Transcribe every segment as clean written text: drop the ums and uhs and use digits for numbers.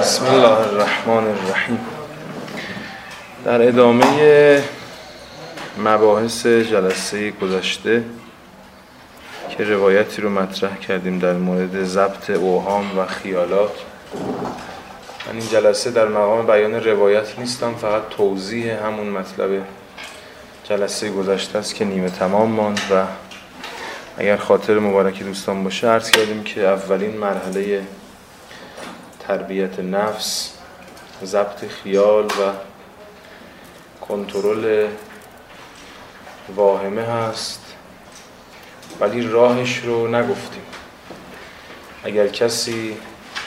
بسم الله الرحمن الرحیم. در ادامه مباحث جلسه گذشته که روایتی رو مطرح کردیم در مورد ضبط اوهام و خیالات، من این جلسه در مقام بیان روایت نیستم، فقط توضیح همون مطلب جلسه گذشته است که نیمه تمام ماند و اگر خاطر مبارکی دوستان باشه عرض کردیم که اولین مرحله تربیت نفس ضبط خیال و کنترل واهمه هست، ولی راهش رو نگفتیم. اگر کسی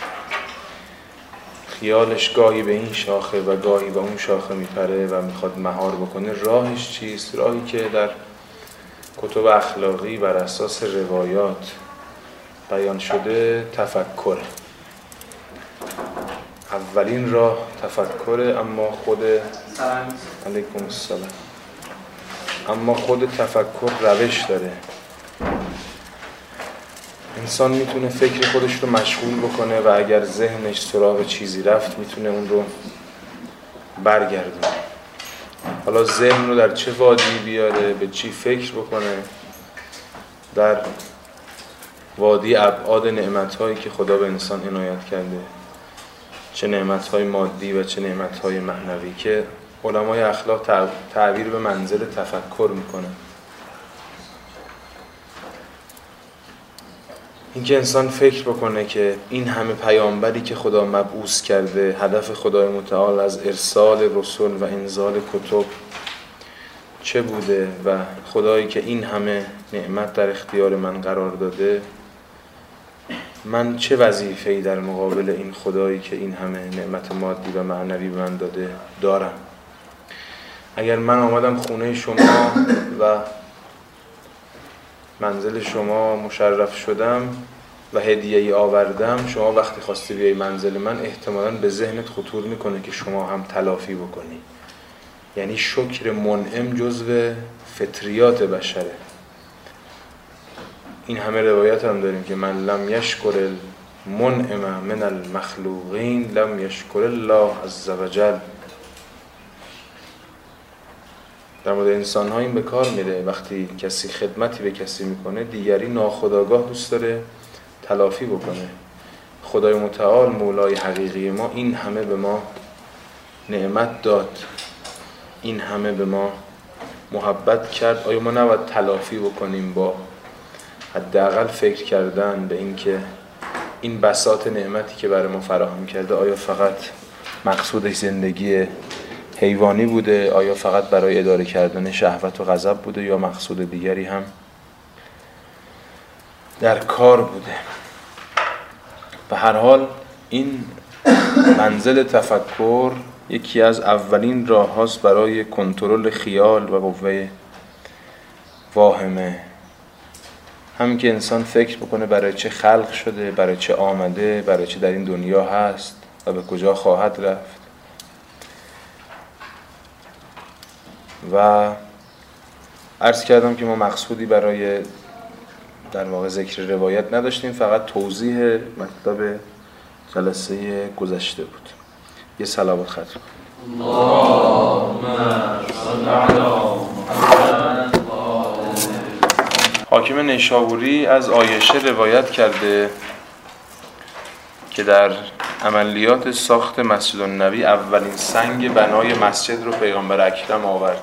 خیالش گاهی به این شاخه و گاهی به اون شاخه میپره و میخواد مهار بکنه، راهش چیست؟ راهی که در کتب اخلاقی بر اساس روایات بیان شده تفکره. اولین راه تفکره، اما خود علیکم السلام، اما خود تفکر روش داره. انسان میتونه فکر خودش رو مشغول بکنه و اگر ذهنش سراغ چیزی رفت میتونه اون رو برگردونه. حالا ذهن رو در چه وادی بیاره، به چی فکر بکنه، در وادی ابعاد نعمت‌هایی که خدا به انسان عنایت کرده، چه نعمت‌های مادی و چه نعمت‌های معنوی، که علمای اخلاق تعبیر به منزل تفکر میکنن. اینکه انسان فکر بکنه که این همه پیامبری که خدا مبعوث کرده، هدف خدای متعال از ارسال رسول و انزال کتب چه بوده و خدایی که این همه نعمت در اختیار من قرار داده، من چه وظیفه‌ای در مقابل این خدایی که این همه نعمت مادی و معنوی به من داده دارم. اگر من آمدم خونه شما و منزل شما مشرف شدم و هدیه‌ای آوردم، شما وقتی خواستی بیای منزل من احتمالاً به ذهنت خطور میکنه که شما هم تلافی بکنی. یعنی شکر منعم جزو فطریات بشره. این همه روایت هم داریم که من لم یشکر المنعم من المخلوقین لم یشکر الله عز وجل. در مورد انسان ها این به کار میره. وقتی کسی خدمتی به کسی میکنه، دیگری ناخودآگاه دوست داره تلافی بکنه. خدای متعال مولای حقیقی ما این همه به ما نعمت داد، این همه به ما محبت کرد، آیا ما نباید تلافی بکنیم با حداقل فکر کردن به این که این بساط نعمتی که برای ما فراهم کرده آیا فقط مقصودش زندگی حیوانی بوده، آیا فقط برای اداره کردن شهوت و غضب بوده، یا مقصود دیگری هم در کار بوده. به هر حال این منزل تفکر یکی از اولین راه هاست برای کنترل خیال و قوه واهمه. همین که انسان فکر بکنه برای چه خلق شده، برای چه آمده، برای چه در این دنیا هست و به کجا خواهد رفت. و عرض کردم که ما مقصودی برای در واقع ذکر روایت نداشتیم، فقط توضیح مطلب جلسه گذشته بود. یه صلوات ختم کن. اللهم صل علی محمد. حاکم نیشابوری از عایشه روایت کرده که در عملیات ساخت مسجد النبی اولین سنگ بنای مسجد رو پیغمبر اکرم آورد.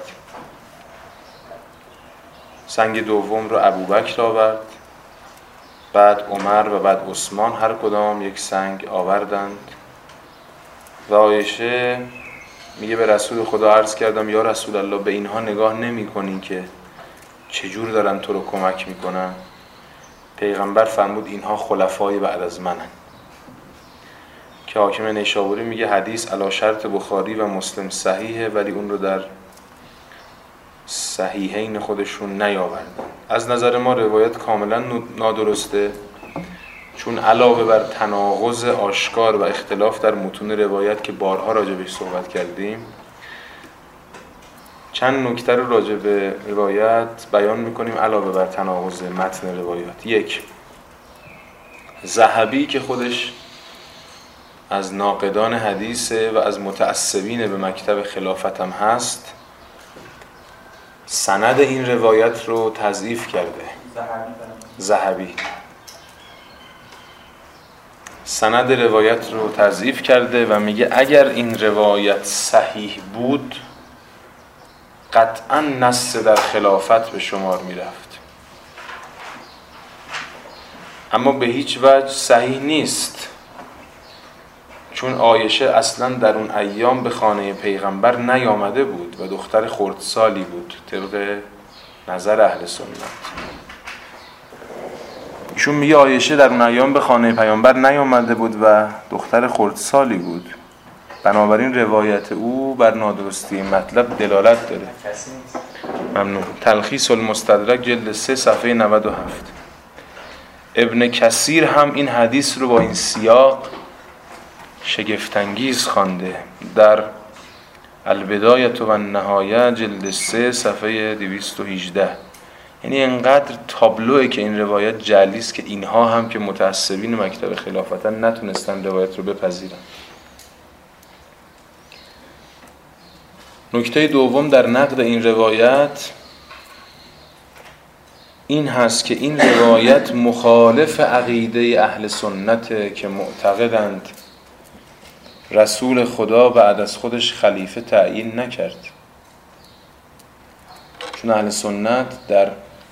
سنگ دوم رو ابوبکر آورد، بعد عمر و بعد عثمان، هر کدام یک سنگ آوردند. و عایشه میگه به رسول خدا عرض کردم یا رسول الله، به اینها نگاه نمی کنی که چجور دارن تو رو کمک میکنن؟ پیغمبر فرمود اینها خلفای بعد از منن. که حاکم نیشابوری میگه حدیث علی شرط بخاری و مسلم صحیحه، ولی اون رو در صحیحین خودشون نیاوردن. از نظر ما روایت کاملا نادرسته، چون علاوه بر تناقض آشکار و اختلاف در متون روایت که بارها راجع بهش صحبت کردیم، چند نکته رو راجع به روایت بیان میکنیم علاوه بر تناقض متن روایات. یک، ذهبی که خودش از ناقدان حدیثه و از متعصبین به مکتب خلافت هم هست. سند این روایت رو تضعیف کرده. ذهبی سند روایت رو تضعیف کرده و میگه اگر این روایت صحیح بود قطعا نص در خلافت به شمار میرفت، اما به هیچ وجه صحیح نیست، چون عایشه اصلا در اون ایام به خانه پیغمبر نیامده بود و دختر خردسالی بود طبق نظر اهل سنت. ایشون میگه عایشه در اون ایام به خانه پیامبر نیامده بود و دختر خردسالی بود، بنابراین روایت او بر نادرستی مطلب دلالت داره. ممنون. تلخیص المستدرک جلد 3 صفحه 97. ابن کثیر هم این حدیث رو با این سیاق شگفت‌انگیز خوانده در البدایه و النهایه جلد 3 صفحه 218. یعنی انقدر تابلوه که این روایت جعلی است که اینها هم که متعصبین مکتب خلافتن نتونستن روایت رو بپذیرن. نکته دوم در نقد این روایت این هست که این روایت مخالف عقیده اهل سنت که معتقدند رسول خدا بعد از خودش خلیفه تعیین نکرد، چون اهل سنت در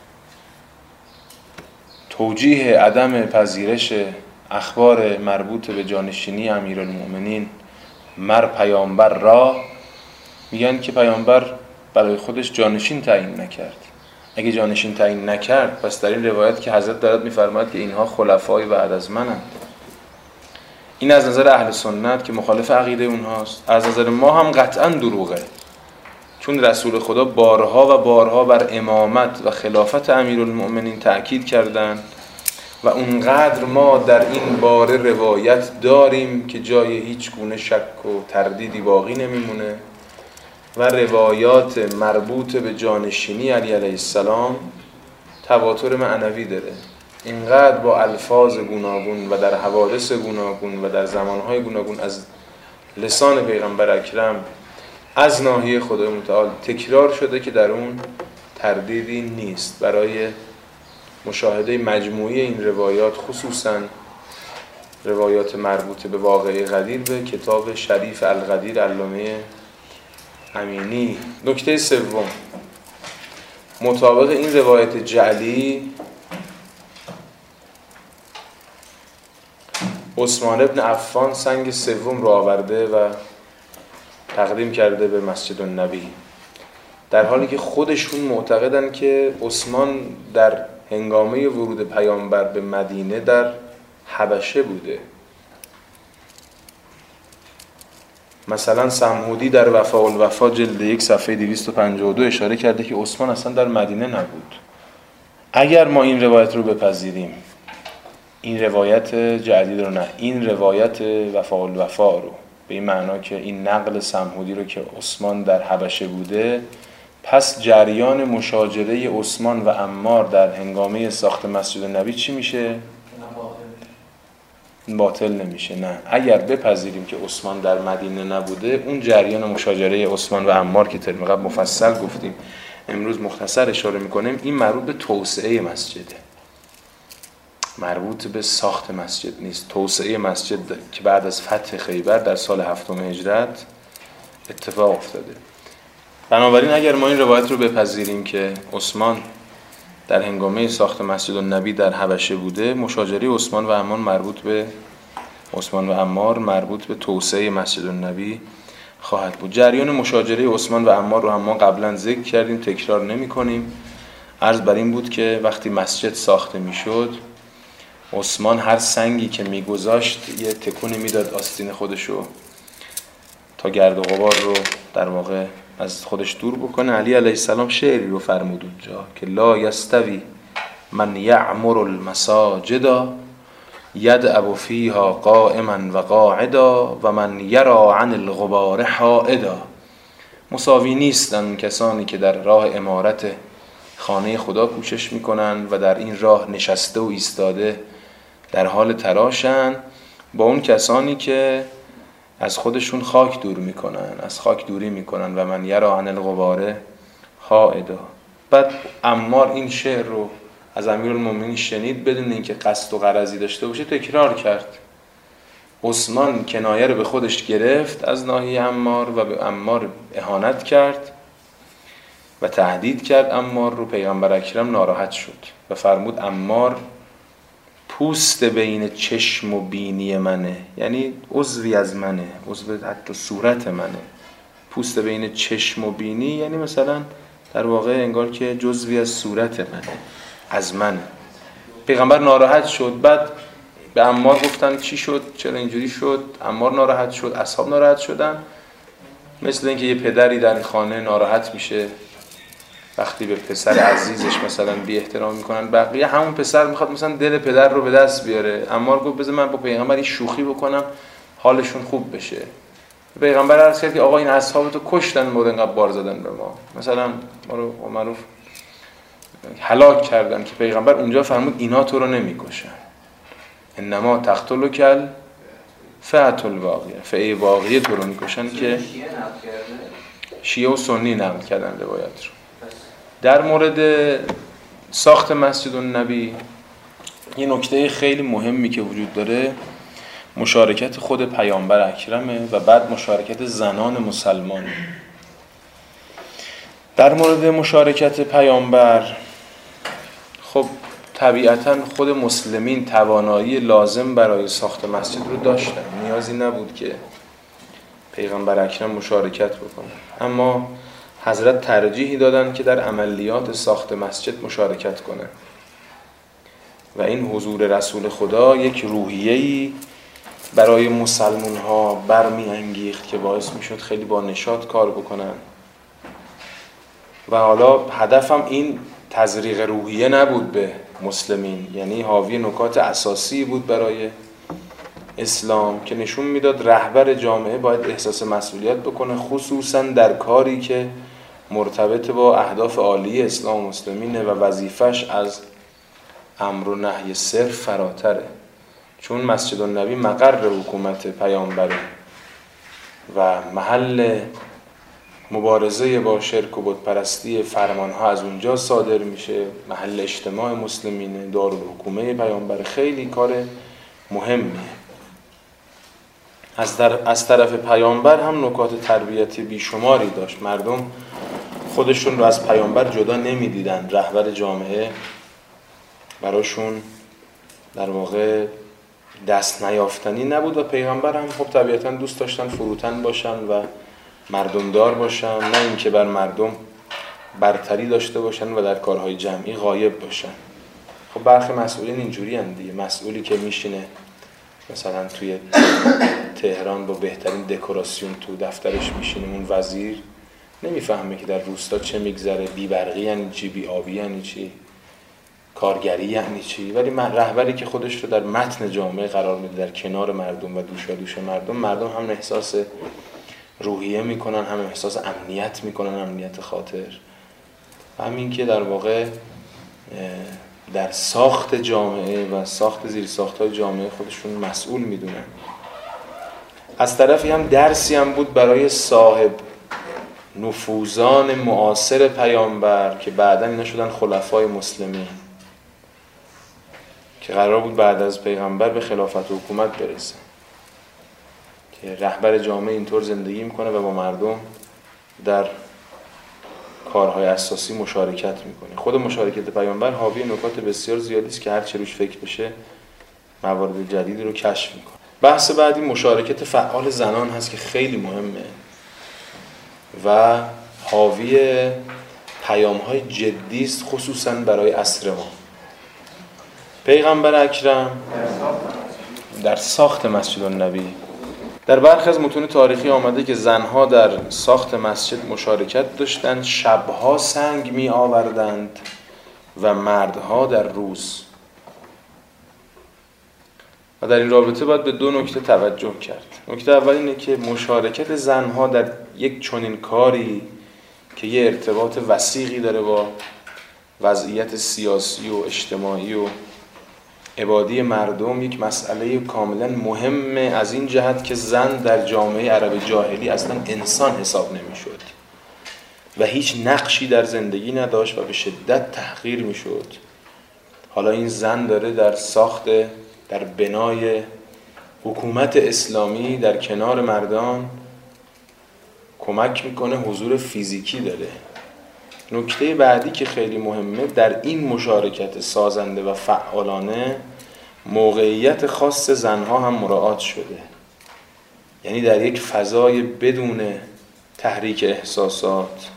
توجیه عدم پذیرش اخبار مربوط به جانشینی امیرالمؤمنین مر پیامبر را میگن که پیامبر برای خودش جانشین تعیین نکرد. اگه جانشین تعیین نکرد پس در این روایت که حضرت دارد میفرماید که اینها خلفای بعد از منند. این از نظر اهل سنت که مخالف عقیده اونهاست. از نظر ما هم قطعا دروغه، چون رسول خدا بارها و بارها بر امامت و خلافت امیرالمؤمنین تأکید کردند و اونقدر ما در این باره روایت داریم که جای هیچ گونه شک و تردیدی باقی نمیمونه و روایات مربوط به جانشینی علی علیه السلام تواتر معنوی داره. اینقدر با الفاظ گوناگون و در حوادث گوناگون و در زمانهای گوناگون از لسان پیغمبر اکرم از ناحیه خدای متعال تکرار شده که در اون تردیدی نیست. برای مشاهده مجموعی این روایات، خصوصاً روایات مربوط به واقعه غدیر، به کتاب شریف الغدیر علامه امینی. نکته سوم، مطابق این روایت جعلی عثمان ابن عفان سنگ سوم رو آورده و تقدیم کرده به مسجد النبی، در حالی که خودشون معتقدن که عثمان در هنگامه ورود پیامبر به مدینه در حبشه بوده. مثلا سمهودی در وفا الوفا جلد 1 صفحه 252 اشاره کرده که عثمان اصلا در مدینه نبود. اگر ما این روایت رو بپذیریم، این روایت جدید رو نه، این روایت وفا الوفا رو، به این معنا که این نقل سمهودی رو که عثمان در حبشه بوده، پس جریان مشاجره عثمان و عمار در هنگامه ساخت مسجد نبی چی میشه؟ باطل نمیشه. نه، اگر بپذیریم که عثمان در مدینه نبوده، اون جریان مشاجره عثمان و عمار که ترم قبل مفصل گفتیم امروز مختصر اشاره میکنیم، این مربوط به توسعه مسجده، مربوط به ساخت مسجد نیست. توسعه مسجد که بعد از فتح خیبر در سال 7 هجرت اتفاق افتاده. بنابراین اگر ما این روایت رو بپذیریم که عثمان در هنگامه ساخت مسجد النبی در حبشه بوده، مشاجره عثمان و عمار مربوط به توسعه مسجد النبی خواهد بود. جریان مشاجره عثمان و عمار رو هم ما قبلا ذکر کردیم، تکرار نمی کنیم. عرض بر این بود که وقتی مسجد ساخته می شد، عثمان هر سنگی که می گذاشت یه تکونی می داد آستین خودشو تا گرد و غبار رو در واقع از خودش دور بکنه. علی علیه السلام شعری رو فرمود اونجا که لا یستوی من یعمر المساجد یدعو فیها قائما و قاعدا و من یرا عن الغبار حائدا. مساوی نیستن کسانی که در راه عمارت خانه خدا کوشش میکنن و در این راه نشسته و ایستاده در حال تراشن، با اون کسانی که از خودشون خاک دور میکنن، از خاک دوری میکنن و من یرا عن الغبار حائدا. بعد عمار این شعر رو از امیرالمومنین شنید، بدون اینکه قصد و غرضی داشته باشه تکرار کرد. عثمان کنایه رو به خودش گرفت از ناحیه عمار و به عمار اهانت کرد و تهدید کرد عمار رو. پیغمبر اکرم ناراحت شد و فرمود عمار پوست بین چشم و بینی منه، یعنی عضوی از منه، عضو حتی صورت منه. پوست بین چشم و بینی یعنی مثلا در واقع انگار که جزوی از صورت منه، از منه. پیغمبر ناراحت شد. بعد به عمار گفتن چی شد؟ چرا اینجوری شد؟ عمار ناراحت شد، اصحاب ناراحت شدن. مثل اینکه یه پدری در خانه ناراحت میشه وقتی به پسر عزیزش مثلا بی احترام میکنن بقیه، همون پسر میخواد مثلا دل پدر رو به دست بیاره. عمار گفت بذار من با پیغمبر شوخی بکنم حالشون خوب بشه. پیغمبر عرض کرد که آقا این اصحابتو کشتن، مورد اینقدر بار زدن به ما، مثلا ما رو معروف هلاک کردن. که پیغمبر اونجا فرمود اینا تو رو نمیکشن، انما تقتلک فئة الباغیه، فئه باغیه تو رو میکشن. که شیعه و سنی نقل کردن روایت رو. در مورد ساخت مسجد النبی یه نکته خیلی مهمی که وجود داره مشارکت خود پیامبر اکرمه و بعد مشارکت زنان مسلمان. در مورد مشارکت پیامبر خب طبیعتاً خود مسلمین توانایی لازم برای ساخت مسجد رو داشتن، نیازی نبود که پیغمبر اکرم مشارکت بکنه، اما حضرت ترجیحی دادن که در عملیات ساخت مسجد مشارکت کنه و این حضور رسول خدا یک روحیه‌ای برای مسلمان ها برمی انگیخت که باعث می شد خیلی با نشاط کار بکنن. و حالا هدفم این تزریق روحیه نبود به مسلمین، یعنی حاوی نکات اساسی بود برای اسلام که نشون میداد رهبر جامعه باید احساس مسئولیت بکنه، خصوصا در کاری که مرتبط با اهداف عالی اسلام و مسلمینه و وظیفش از امر و نهی صرف فراتره. چون مسجد النبی مقر حکومت پیامبره و محل مبارزه با شرک و بتپرستی فرمانها از اونجا صادر میشه، محل اجتماع مسلمینه، دارالحکومه پیامبر. خیلی کار مهمیه. از طرف پیامبر هم نکات تربیتی بیشماری داشت. مردم خودشون رو از پیامبر جدا نمیدیدن، رهبر جامعه براشون در واقع دست نیافتنی نبود و پیغمبر هم خب طبیعتاً دوست داشتن فروتن باشن و مردمدار باشن، نه اینکه بر مردم برتری داشته باشن و در کارهای جمعی غایب باشن. خب برخی مسئولین اینجوری هستند دیگه. مسئولی که میشینه مثلا توی تهران با بهترین دکوراسیون تو دفترش میشینه، اون وزیر نمیفهمه که در روستا چه میگذره، بی برقی یعنی چی، بی آبی یعنی چی، کارگری یعنی چی. ولی رهبری که خودش رو در متن جامعه قرار میده، در کنار مردم و دوشادوش مردم، مردم هم احساس روحیه میکنن، هم احساس امنیت میکنن، امنیت خاطر. همین که در واقع در ساخت جامعه و ساخت زیر ساخت‌های جامعه خودشون مسئول میدونن. از طرفی هم درسی هم بود برای صاحب نفوذان معاصر پیامبر که بعداً اینا شدن خلفای مسلمین، که قرار بود بعد از پیغمبر به خلافت و حکومت برسه، که رهبر جامعه اینطور زندگی میکنه و با مردم در کارهای اساسی مشارکت میکنه. خود مشارکت پیامبر حاوی نکات بسیار زیادی است که هر چه روش فکر بشه موارد جدیدی رو کشف میکنه. بحث بعدی مشارکت فعال زنان هست که خیلی مهمه و حاوی پیام‌های جدی است، خصوصا برای عصر ما. پیغمبر اکرم در ساخت مسجد النبی، در برخی از متون تاریخی آمده که زنها در ساخت مسجد مشارکت داشتند، شبها سنگ می آوردند و مردها در روز. و در این رابطه باید به دو نکته توجه کرد. نکته اول اینه که مشارکت زنها در یک چنین کاری که یه ارتباط وثیقی داره با وضعیت سیاسی و اجتماعی و عبادی مردم یک مسئله کاملا مهمه از این جهت که زن در جامعه عرب جاهلی اصلا انسان حساب نمی‌شد و هیچ نقشی در زندگی نداشت و به شدت تحقیر می‌شد. حالا این زن داره در ساخت، در بنای حکومت اسلامی در کنار مردان کمک میکنه، حضور فیزیکی داره. نکته بعدی که خیلی مهمه، در این مشارکت سازنده و فعالانه موقعیت خاص زنها هم مراعات شده. یعنی در یک فضای بدون تحریک احساسات،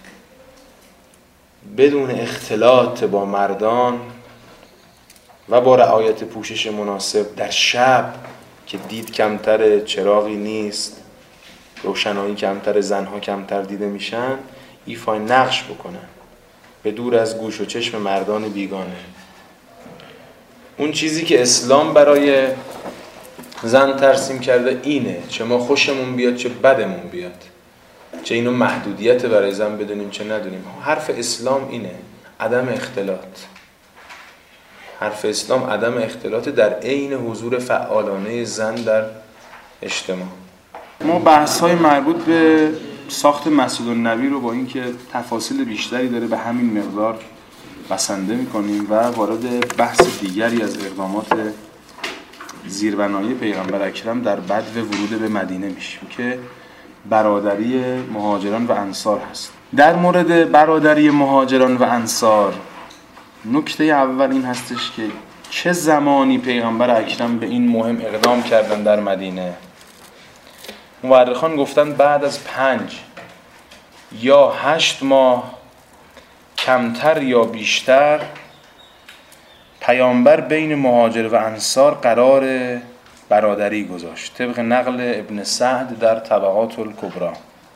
بدون اختلاط با مردان و با رعایت پوشش مناسب، در شب که دید کمتر، چراغی نیست، روشنایی کمتر، زنها کمتر دیده میشن، ایفای نقش بکنن به دور از گوش و چشم مردان بیگانه. اون چیزی که اسلام برای زن ترسیم کرده اینه، چه ما خوشمون بیاد چه بدمون بیاد، چه اینو محدودیت برای زن بدونیم چه ندونیم. حرف اسلام اینه، عدم اختلاط. حرف اسلام عدم اختلاط در عین حضور فعالانه زن در اجتماع. ما بحث‌های مربوط به ساخت مسجد النبی رو با اینکه تفاصیل بیشتری داره به همین مقدار بسنده می‌کنیم و وارد بحث دیگری از اقدامات زیربنایی پیغمبر اکرم در بدو ورود به مدینه میشیم که برادری مهاجران و انصار هست. در مورد برادری مهاجران و انصار نکته اول این هستش که چه زمانی پیغمبر اکرم به این مهم اقدام کردن در مدینه. مورخان گفتن بعد از 5 یا 8 ماه کمتر یا بیشتر پیامبر بین مهاجر و انصار قرار برادری گذاشت، طبق نقل ابن سعد در طبقات الکبری.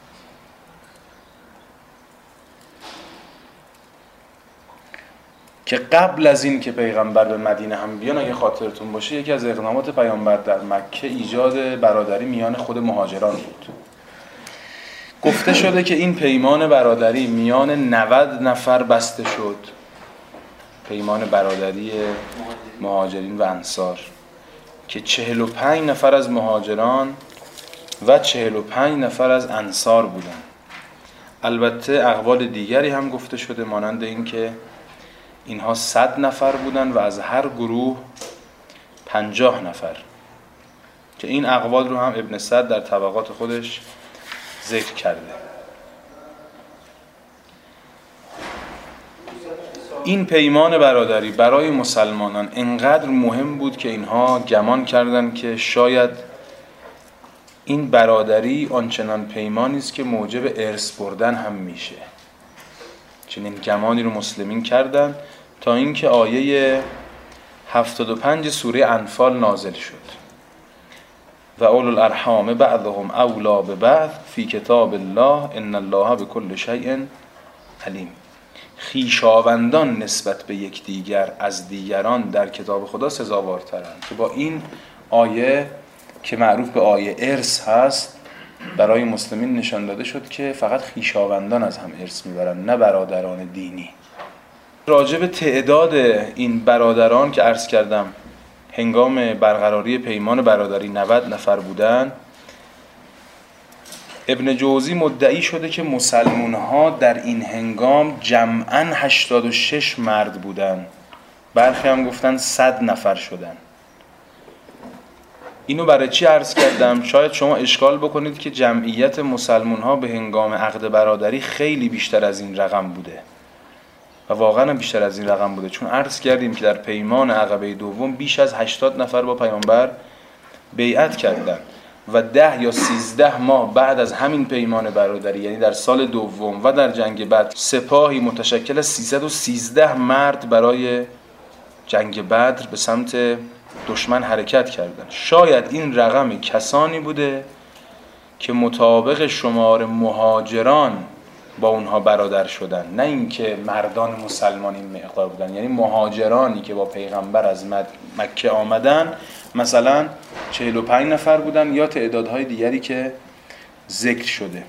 که قبل از این که پیغمبر به مدینه هم بیان، اگه خاطرتون باشه، یکی از اقدامات پیامبر در مکه ایجاد برادری میان خود مهاجران بود. گفته شده که این پیمان برادری میان 90 نفر بسته شد، پیمان برادری مهاجرین و انصار، که 45 نفر از مهاجران و 45 نفر از انصار بودن. البته اقوال دیگری هم گفته شده، مانند این که اینها 100 نفر بودن و از هر گروه 50 نفر، که این اقوال رو هم ابن سعد در طبقات خودش ذکر کرده. این پیمان برادری برای مسلمانان انقدر مهم بود که اینها گمان کردند که شاید این برادری آنچنان پیمانی است که موجب ارث بردن هم میشه. چنین گمانی رو مسلمین کردند تا اینکه آیه 75 سوره انفال نازل شد: و اولو الارحام بعضهم اولی ببعض فی کتاب الله ان الله بكل شیء علیم. خویشاوندان نسبت به یکدیگر از دیگران در کتاب خدا سزاوارترند. که با این آیه که معروف به آیه ارث هست برای مسلمین نشان داده شد که فقط خویشاوندان از هم ارث میبرند، نه برادران دینی. راجع به تعداد این برادران که عرض کردم هنگام برقراری پیمان برادری 90 نفر بودن، ابن جوزی مدعی شده که مسلمان ها در این هنگام جمعاً 86 مرد بودن، برخی هم گفتن 100 نفر شدن. اینو برای چی عرض کردم؟ شاید شما اشکال بکنید که جمعیت مسلمان ها به هنگام عقد برادری خیلی بیشتر از این رقم بوده و واقعا بیشتر از این رقم بوده، چون عرض کردیم که در پیمان عقبه دوم بیش از 80 نفر با پیامبر بیعت کردن و 10 یا 13 ماه بعد از همین پیمان برادری، یعنی در سال دوم و در جنگ بدر، سپاهی متشکل از 313 مرد برای جنگ بدر به سمت دشمن حرکت کردن. شاید این رقم کسانی بوده که مطابق شمار مهاجران با اونها برادر شدن، نه اینکه مردان مسلمان این مقدار بودن. یعنی مهاجرانی که با پیغمبر از مکه آمدن مثلا 45 نفر بودن یا تعدادهای دیگری که ذکر شده.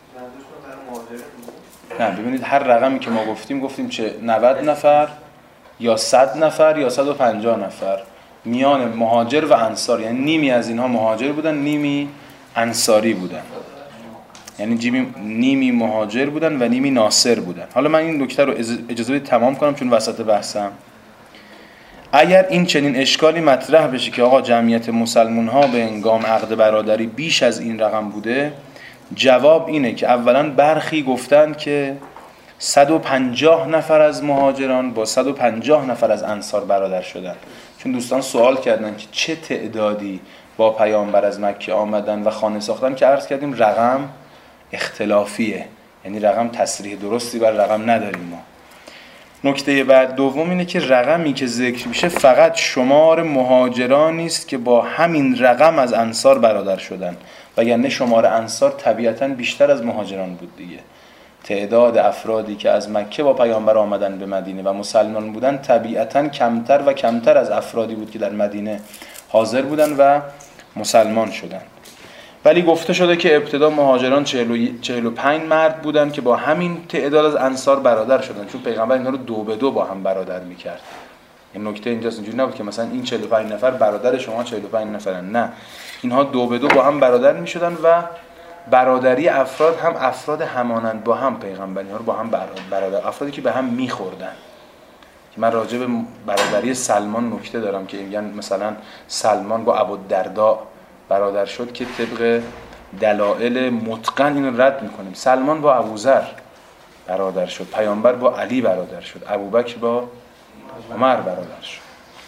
نه ببینید، هر رقمی که ما گفتیم چه 90 نفر یا 100 نفر یا 150 نفر میان مهاجر و انصار، یعنی نیمی از اینها مهاجر بودن نیمی انصاری بودن، یعنی نیمی مهاجر بودن و نیمی ناصر بودن. حالا من این نکته رو اجازه بدید تمام کنم چون وسط بحثم. اگر این چنین اشکالی مطرح بشه که آقا جمعیت مسلمان ها به هنگام عقد برادری بیش از این رقم بوده، جواب اینه که اولا برخی گفتند که 150 نفر از مهاجران با 150 نفر از انصار برادر شدن، چون دوستان سوال کردن که چه تعدادی با پیامبر از مکه آمدن و خانه ساختن، که عرض کردیم رقم اختلافیه، یعنی رقم تصریح درستی بر رقم نداریم ما. نکته بعد دوم اینه که رقمی که ذکر میشه فقط شمار مهاجرانی است که با همین رقم از انصار برادر شدن، وگرنه شمار انصار طبیعتاً بیشتر از مهاجران بود دیگه. تعداد افرادی که از مکه با پیامبر آمدن به مدینه و مسلمان بودن طبیعتاً کمتر و کمتر از افرادی بود که در مدینه حاضر بودن و مسلمان شدن. ولی گفته شده که ابتدا مهاجران 45 مرد بودن که با همین تعداد از انصار برادر شدن، چون پیغمبر اینا رو 2 به 2 با هم برادر میکرد. این نکته اینجاست، اینجوری نبود که مثلا این 45 نفر برادر شما 45 نفرن، نه، اینها 2 به 2 با هم برادر میشدن و برادری افراد هم افراد همانند با هم، پیغمبر اینا رو با هم برادر، افرادی که به هم میخوردن. من راجع به برادری سلمان نکته دارم که میگن مثلا سلمان با ابوالدرداء برادر شد که طبق دلایل متقن اینو رد میکنیم. سلمان با ابوذر برادر شد، پیامبر با علی برادر شد، ابوبکر با عمر برادر شد.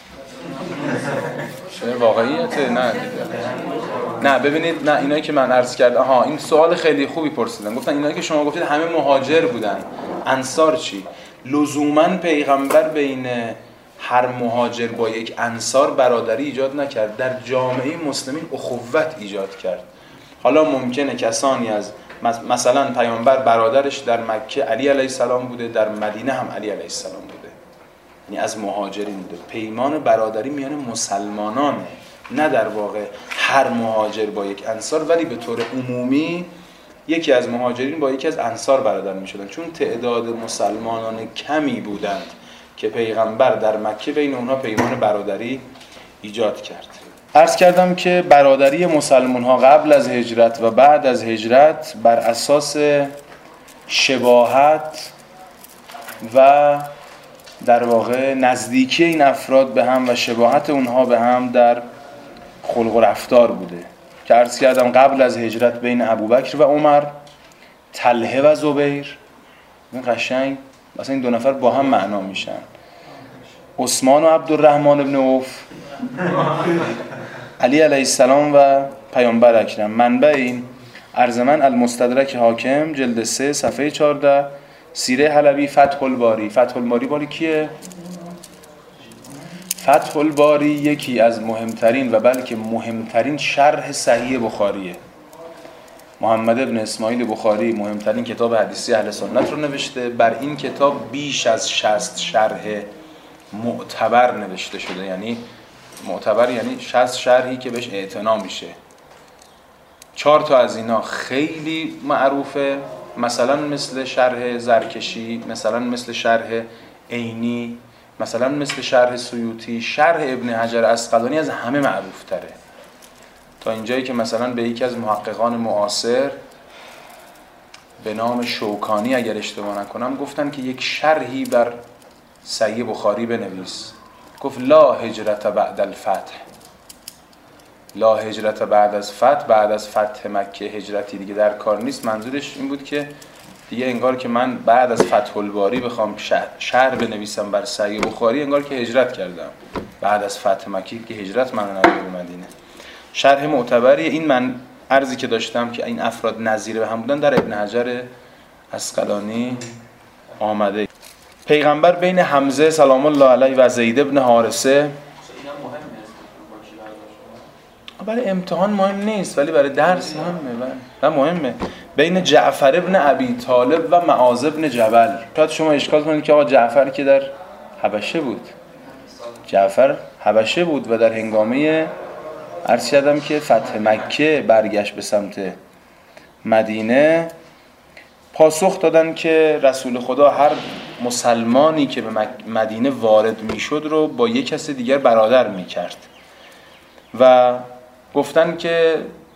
چه واقعیته؟ نه ببینید، نه اینایی که من عرض کردم، این سوال خیلی خوبی پرسیدن. گفتن اینایی که شما گفتید همه مهاجر بودن، انصار چی؟ لزوما پیغمبر بین هر مهاجر با یک انصار برادری ایجاد نکرد، در جامعه مسلمین اخوت ایجاد کرد. حالا ممکنه کسانی از مثلا پیامبر برادرش در مکه علی علیه السلام بوده، در مدینه هم علی علیه السلام بوده، یعنی از مهاجرین بوده. پیمان برادری میان مسلمانانه، نه در واقع هر مهاجر با یک انصار، ولی به طور عمومی یکی از مهاجرین با یکی از انصار برادر میشدن، چون تعداد مسلمانان کمی بودند که پیغمبر در مکه بین اونها پیمان برادری ایجاد کرد. عرض کردم که برادری مسلمان ها قبل از هجرت و بعد از هجرت بر اساس شباهت و در واقع نزدیکی این افراد به هم و شباهت اونها به هم در خلق و رفتار بوده، که عرض کردم قبل از هجرت بین ابوبکر و عمر، طلحه و زبیر، این قشنگ مثلا این 2 نفر با هم معنا میشن، عثمان و عبدالرحمن ابن عوف، علی علیه السلام و پیامبر اکرم. منبع این ارزمن المستدرک حاکم جلد 3 صفحه 14، سیره حلبی، فتح الباری. فتح الباری کیه؟ فتح الباری یکی از مهمترین و بلکه مهمترین شرح صحیح بخاریه. محمد ابن اسماعیل بخاری مهمترین کتاب حدیثی اهل سنت رو نوشته. بر این کتاب بیش از 60 شرح معتبر نوشته شده، یعنی معتبر یعنی 60 شرحی که بهش اعتنا میشه. 4 تا از اینا خیلی معروفه، مثلا مثل شرح زرکشی، مثلا مثل شرح عینی، مثلا مثل شرح سیوطی. شرح ابن حجر عسقلانی از همه معروف تره، تا اینجایی که مثلا به یکی از محققان معاصر به نام شوکانی اگر اشتباه نکنم گفتن که یک شرحی بر صحیح بخاری بنویس. گفت لا هجرت بعد الفتح، لا هجرت بعد از فتح، بعد از فتح مکه هجرتی دیگه در کار نیست. منظورش این بود که دیگه انگار که من بعد از فتح الباری بخوام شرح بنویسم بر صحیح بخاری، انگار که هجرت کردم. بعد از فتح مکه که هجرت من نداره به مدینه. شرح معتبری. این من عرضی که داشتم که این افراد نظیر به هم بودن در ابن حجر عسقلانی آمده. پیغمبر بین حمزه سلام الله علیه و زید ابن حارثه، برای امتحان مهم نیست ولی برای درس مهمه و مهمه، بین جعفر ابن ابی طالب و معاذ ابن جبل. شاید شما اشکال کنید که آقا جعفر که در حبشه بود، جعفر حبشه بود و در هنگامه عرض کردم که فتح مکه برگشت به سمت مدینه. پاسخ دادن که رسول خدا هر مسلمانی که به مدینه وارد میشد رو با یک کس دیگر برادر میکرد و گفتن که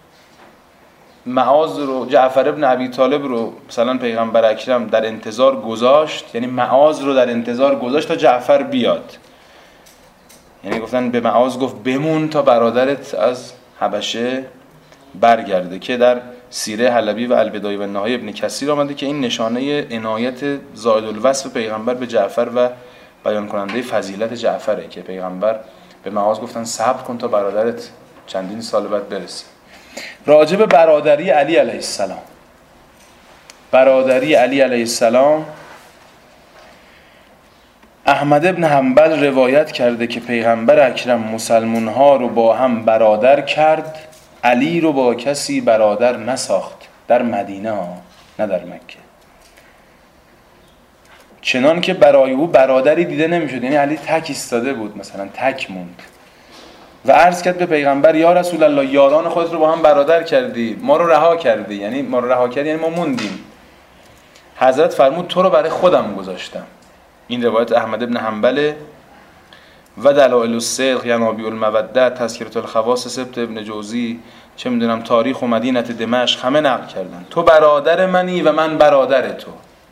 معاذ رو، جعفر ابن ابی طالب رو مثلا پیغمبر اکرم در انتظار گذاشت، یعنی معاذ رو در انتظار گذاشت تا جعفر بیاد. یعنی گفتن به معاذ گفت بمون تا برادرت از حبشه برگرده، که در سیره حلبی و البدایه و النهایه ابن کثیر آمده که این نشانه عنایت زائد الوصف پیغمبر به جعفر و بیان کننده فضیلت جعفره که پیغمبر به معاذ گفتن صبر کن تا برادرت چندین سال بعد برسه. راجع به برادری علی علیه السلام، برادری علی علیه السلام، احمد ابن حنبل روایت کرده که پیغمبر اکرم مسلمان ها رو با هم برادر کرد، علی رو با کسی برادر نساخت، در مدینه ها نه در مکه، چنان که برای او برادری دیده نمیشد. یعنی علی تک ایستاده بود، مثلا تک موند و عرض کرد به پیغمبر یا رسول الله یاران خودت رو با هم برادر کردی، ما رو رها کردی. یعنی ما رو رها کردی یعنی ما موندیم. حضرت فرمود تو رو برای خودم گذاشتم. این روایت احمد ابن حنبل و دلائل الصدق، ینابیع الموده، تذکرة الخواص سبت ابن جوزی، چه میدونم تاریخ و مدینت دمشق، همه نقل کردن. تو برادر منی و من برادر تو.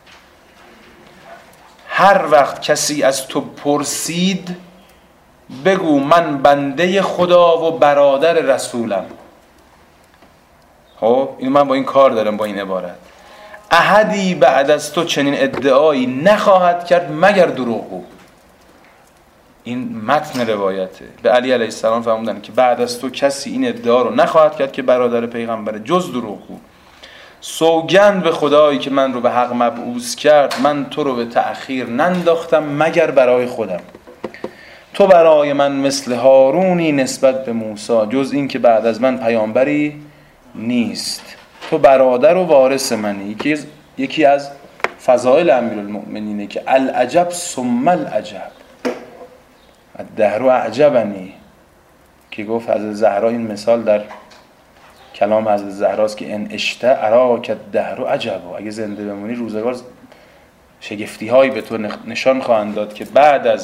هر وقت کسی از تو پرسید بگو من بنده خدا و برادر رسولم. خب این من با این کار دارم، با این عبارت. احدی بعد از تو چنین ادعایی نخواهد کرد مگر دروغگو. این متن روایته. به علی علیه السلام فرمودن که بعد از تو کسی این ادعا رو نخواهد کرد که برادر پیغمبره جز دروغگو. سوگند به خدایی که من رو به حق مبعوث کرد، من تو رو به تأخیر ننداختم مگر برای خودم. تو برای من مثل هارونی نسبت به موسی، جز این که بعد از من پیامبری نیست. تو برادر و وارث منی. یکی از فضائل امیرالمؤمنینه که العجب ثم العجب، الدهر اعجبنی، که گفت حضرت زهرا، این مثال در کلام حضرت زهراست که ان اشت اراک الدهر عجبا، اگه زنده بمونی روزگار شگفتی هایی به تو نشان خواهد داد که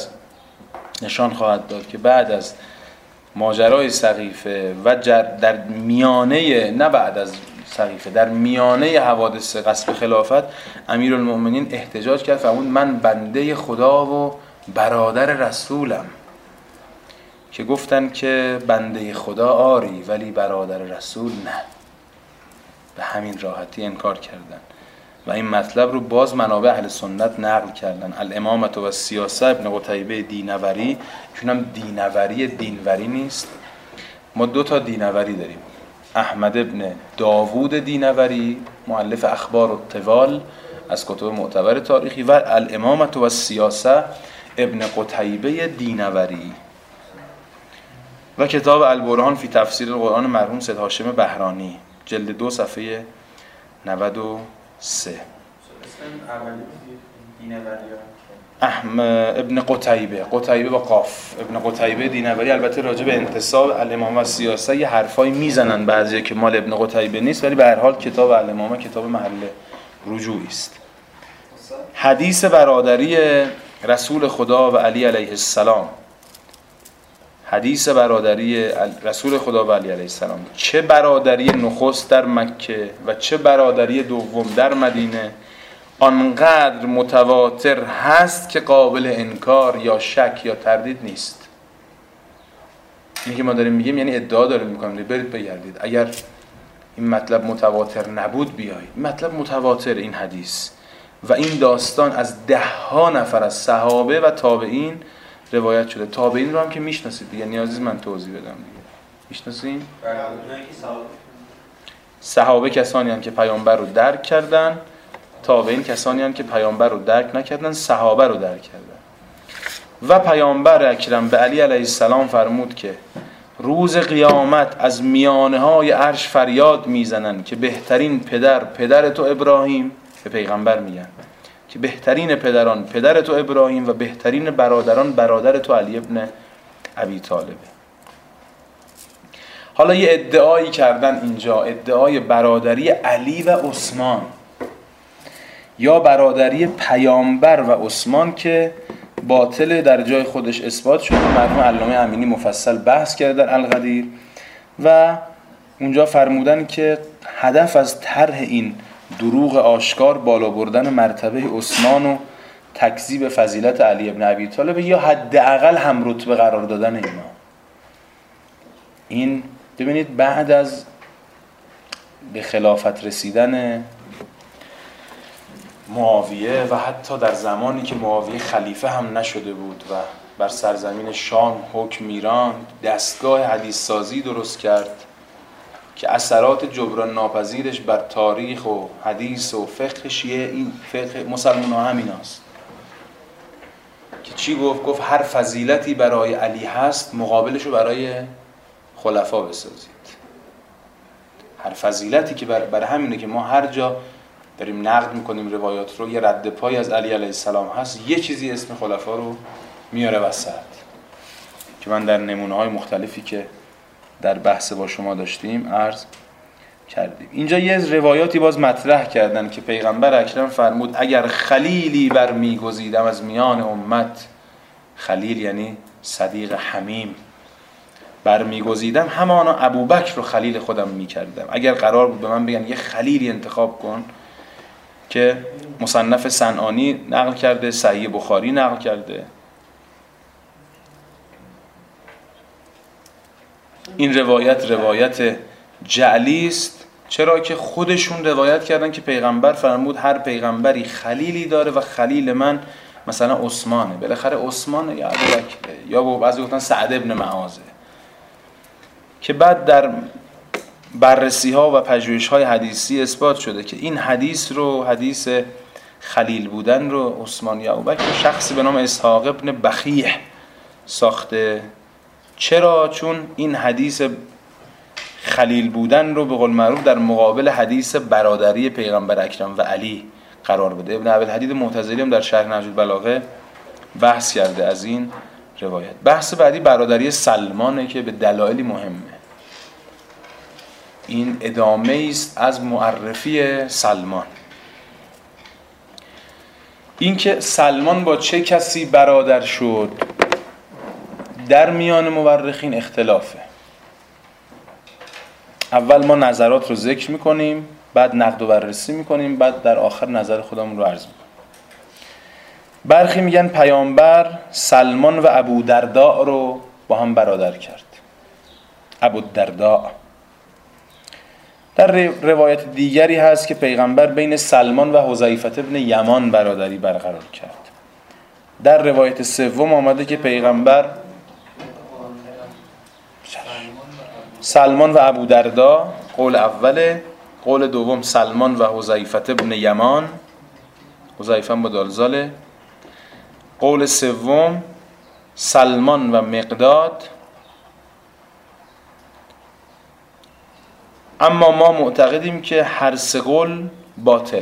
بعد از ماجرای سقیفه و در میانه، نه بعد از سقیفه، در میانه حوادث غصب خلافت، امیرالمؤمنین احتجاج کرد فرمود من بنده خدا و برادر رسولم، که گفتن که بنده خدا آری ولی برادر رسول نه. به همین راحتی انکار کردن و این مطلب رو باز منابع اهل سنت نقل کردن. الامامة و السیاسه ابن قتیبه دینوری، چونم دینوری دینوری نیست، ما 2 تا دینوری داریم، احمد ابن داوود دینوری مؤلف اخبار الطوال از کتب معتبر تاریخی و الامامة و السیاسه ابن قتیبه دینوری و کتاب البرهان فی تفسیر القرآن مرحوم سید هاشم بهرانی جلد 2 صفحه 93. ابن قتیبه با قاف، ابن قتیبه دینوری. البته راجع به انتساب الامام و سیاسه یه حرفایی میزنن بعضیا که مال ابن قتیبه نیست، ولی به هر حال کتاب الامام کتاب محل رجوعی است. حدیث برادری رسول خدا و علی علیه السلام، حدیث برادری رسول خدا و علی علیه السلام، چه برادری نخست در مکه و چه برادری دوم در مدینه، آنقدر متواتر هست که قابل انکار یا شک یا تردید نیست. این که ما داریم میگیم یعنی ادعا داریم میکنیم، برید بگردید اگر این مطلب متواتر نبود بیایید. مطلب متواتر این حدیث و این داستان از 10 نفر از صحابه و تابعین روایت شده. تابعین رو هم که میشناسید دیگه، نیازی من توضیح بدم دیگه، میشناسین؟ صحابه کسانی هستند که پیامبر رو درک کردن، تابعین کسانی هستند که پیامبر رو درک نکردن، صحابه رو درک کردن. و پیامبر اکرم به علی علیه السلام فرمود که روز قیامت از میانه های عرش فریاد میزنن که بهترین پدر تو ابراهیم، به پیغمبر میگن که بهترین پدران پدر تو ابراهیم و بهترین برادران برادر تو علی ابن ابی طالب. حالا یه ادعایی کردن اینجا، ادعای برادری علی و عثمان. یا برادری پیامبر و عثمان که باطل در جای خودش اثبات شده. مرحوم علامه امینی مفصل بحث کرده در القدیر و اونجا فرمودن که هدف از طرح این دروغ آشکار بالا بردن مرتبه عثمان و تکذیب فضیلت علی ابن ابی طالب یا حداقل هم رتبه قرار دادن اینا. این ببینید بعد از به خلافت رسیدن معاویه و حتی در زمانی که معاویه خلیفه هم نشده بود و بر سرزمین شام حکم میراند، دستگاه حدیث سازی درست کرد که اثرات جبران ناپذیرش بر تاریخ و حدیث و فقه شیعه، این فقه مسلمان ها همین هست که چی گفت هر فضیلتی برای علی هست مقابلشو برای خلفا بسازید. هر فضیلتی که برای همینه که ما هر جا داریم نقد میکنیم روایات رو، یه رد پای از علی علیه السلام هست، یه چیزی اسم خلفا رو میاره وسط که من در نمونه‌های مختلفی که در بحث با شما داشتیم عرض کردیم. اینجا یه روایاتی باز مطرح کردن که پیغمبر اکرم فرمود اگر خلیلی برمیگزیدم از میان امت، خلیل یعنی صدیق حمیم، برمیگزیدم همانا ابوبکر رو خلیل خودم میکردم. اگر قرار بود به من بگن یه خلیلی انتخاب کن، که مصنف صنعانی نقل کرده، صحیح بخاری نقل کرده، این روایت جعلی است. چرا که خودشون روایت کردن که پیغمبر فرمود هر پیغمبری خلیلی داره و خلیل من مثلا عثمانه. بالاخره عثمان یا ابوبکر یا بعضی گفتن سعد ابن معاذه، که بعد در بررسی ها و پژوهش های حدیثی اثبات شده که این حدیث خلیل بودن رو عثمان یا ابوبکر شخصی به نام اسحاق ابن بخیح ساخته. چرا؟ چون این حدیث خلیل بودن رو به قول معروف در مقابل حدیث برادری پیغمبر اکرم و علی قرار بده. ابن ابوالحدید معتزلی هم در شرح نهج البلاغه بحث کرده از این روایت. بحث بعدی برادری سلمانه که به دلایلی مهمه. این ادامه است از معرفی سلمان. اینکه سلمان با چه کسی برادر شد در میان مورخین اختلافه. اول ما نظرات رو ذکر میکنیم، بعد نقد و بررسی میکنیم، بعد در آخر نظر خودمون رو عرض میکنیم. برخی میگن پیامبر سلمان و ابو درداء رو با هم برادر کرد. ابو درداء. در روایت دیگری هست که پیغمبر بین سلمان و حذیفه ابن یمان برادری برقرار کرد. در روایت سوم آمده که پیغمبر سلمان و ابو درداء، قول اوله. قول دوم سلمان و حذیفه ابن یمان، حذیفه با دالزاله. قول سوم سلمان و مقداد. اما ما معتقدیم که هر سه قول باطله.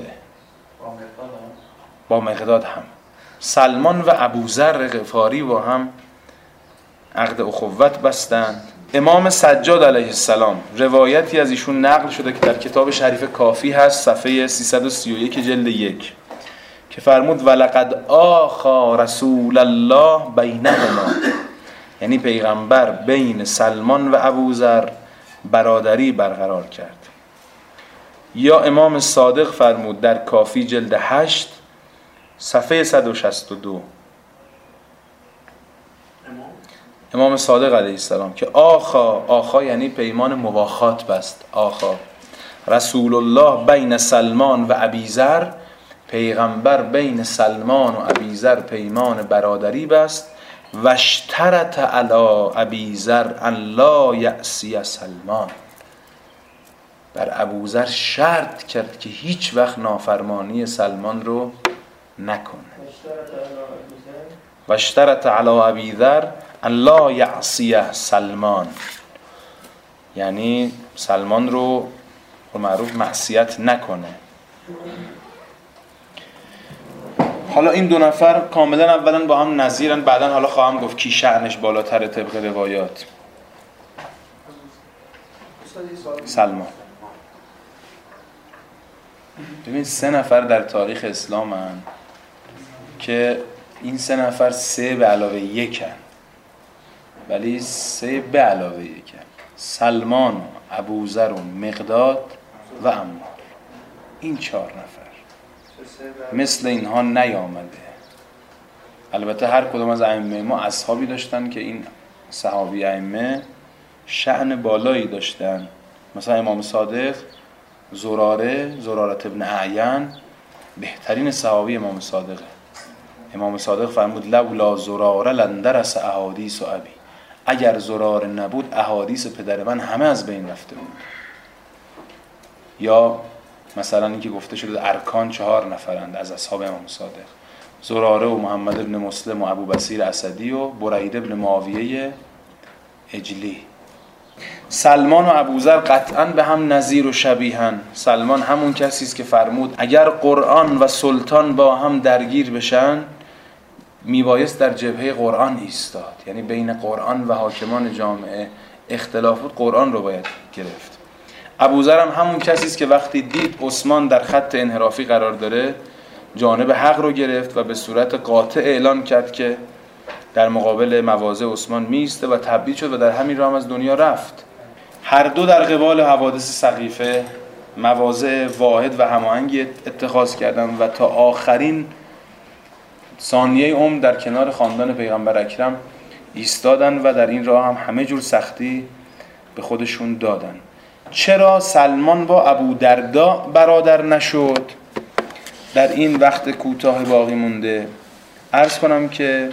با مقداد هم سلمان و ابوذر غفاری با هم عقد اخوت بستند. امام سجاد علیه السلام روایتی از ایشون نقل شده که در کتاب شریف کافی هست، صفحه 331 جلد 1، که فرمود ولقد آخا رسول الله بینهما، یعنی پیغمبر بین سلمان و ابوذر برادری برقرار کرد. یا امام صادق فرمود در کافی جلد 8 صفحه 162، امام صادق علیه السلام که آخا یعنی پیمان مواخات بست. آخا رسول الله بین سلمان و ابیذر، پیغمبر بین سلمان و ابیذر پیمان برادری بست. و اشترط علی ابیذر ان لا یعصی سلمان، بر ابوذر شرط کرد که هیچ وقت نافرمانی سلمان رو نکنه. و اشترط علی ابیذر ان لا یعصی سلمان، یعنی سلمان رو به معروف معصیت نکنه. حالا این دو نفر کاملا اولا با هم نظیرن، بعدا حالا خواهم گفت کی شأنش بالاتر طبق روایات. سلمان ببین 3 نفر در تاریخ اسلام هن که این 3 نفر 3 به علاوه 1 هن، ولی 3 به علاوه 1 هن. سلمان و ابوذر و مقداد و عمار، این 4 نفر مثل اینها نیامده. البته هر کدوم از ائمه ما اصحابی داشتن که این صحابی ائمه شأن بالایی داشتن. مثلا امام صادق زراره ابن اعین بهترین صحابی امام صادقه. امام صادق فرمود لولا زراره لندرس احادیث و ابی، اگر زراره نبود احادیث پدر من همه از بین رفته بود. یا مثلا اینکه گفته شده ارکان 4 نفرند از اصحاب امام صادق، زراره و محمد ابن مسلم و ابو بصیر اسدی و برید ابن معاویه اجلی. سلمان و ابوذر قطعاً به هم نظیر و شبیهن. سلمان همون کسی است که فرمود اگر قرآن و سلطان با هم درگیر بشن میبایست در جبهه قرآن ایستاد، یعنی بین قرآن و حاکمان جامعه اختلاف بود، قرآن رو باید گرفت. ابوذر هم همون کسی است که وقتی دید عثمان در خط انحرافی قرار داره جانب حق رو گرفت و به صورت قاطع اعلان کرد که در مقابل مواضع عثمان میسته و تبدیل شد و در همین راه هم از دنیا رفت. هر دو در قبال حوادث سقیفه مواضع واحد و هماهنگی اتخاذ کردند و تا آخرین ثانیه عمر در کنار خاندان پیغمبر اکرم ایستادن و در این راه هم همه جور سختی به خودشون دادن. چرا سلمان با ابودردا برادر نشد؟ در این وقت کوتاه باقی مونده عرض کنم که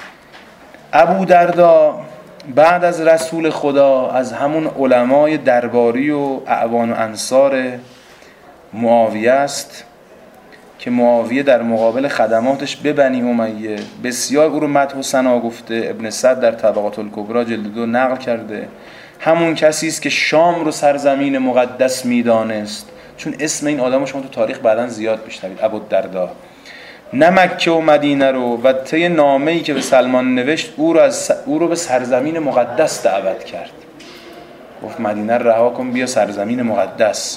ابودردا بعد از رسول خدا از همون علمای درباری و اعوان و انصار معاویه است که معاویه در مقابل خدماتش به بنی امیه بسیار او رو مدح و ثنا گفته. ابن سعد در طبقات الکبری جلد 2 نقل کرده. همون کسی است که شام رو سرزمین مقدس میدانست، چون اسم این آدمو شما تو تاریخ بعداً زیاد میشنوید، ابودردا. نه مکه و مدینه رو و طی نامه‌ای که به سلمان نوشت او رو به سرزمین مقدس دعوت کرد. گفت مدینه رو رها کن بیا سرزمین مقدس.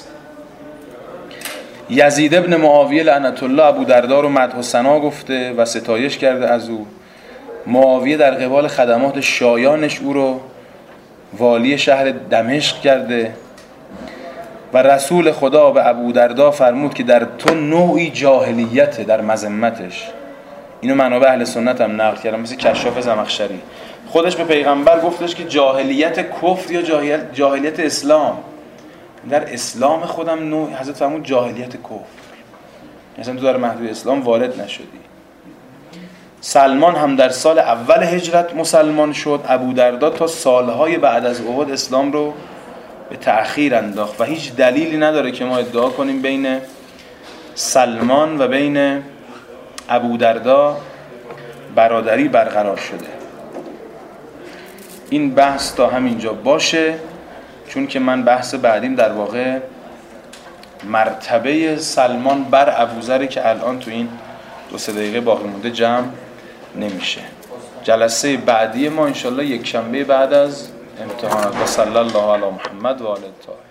یزید ابن معاویه لعنت الله ابودردا رو مدح و ثنا گفته و ستایش کرده از او. معاویه در قبال خدمات شایانش او رو والی شهر دمشق کرده و رسول خدا به ابودردا فرمود که در تو نوعی جاهلیته در مذمتش. اینو منابع اهل سنت هم نقل کردن، مثل کشاف زمخشری. خودش به پیغمبر گفتش که جاهلیت کفر یا جاهلیت اسلام. در اسلام خودم نوع حضرت فرمود جاهلیت کفر، مثلا تو در محدود اسلام وارد نشدی. سلمان هم در سال اول هجرت مسلمان شد. ابودردا تا سالهای بعد از احد اسلام رو به تأخیر انداخت و هیچ دلیلی نداره که ما ادعا کنیم بین سلمان و بین ابودردا برادری برقرار شده. این بحث تا همینجا باشه، چون که من بحث بعدیم در واقع مرتبه سلمان بر ابوذر که الان تو این 2-3 دقیقه باقی مونده جمع نمیشه. جلسه بعدی ما انشالله یک شنبه بعد از امتحانات. و صلی الله علی محمد و آله الطاهرین.